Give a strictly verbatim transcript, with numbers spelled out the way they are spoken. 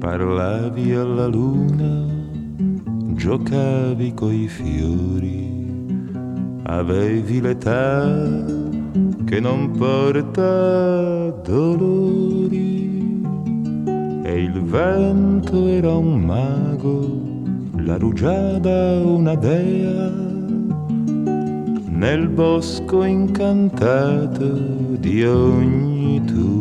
Parlavi alla luna, giocavi coi fiori, avevi l'età che non porta dolori, e il vento era un mago, la rugiada una dea, nel bosco incantato di ogni tua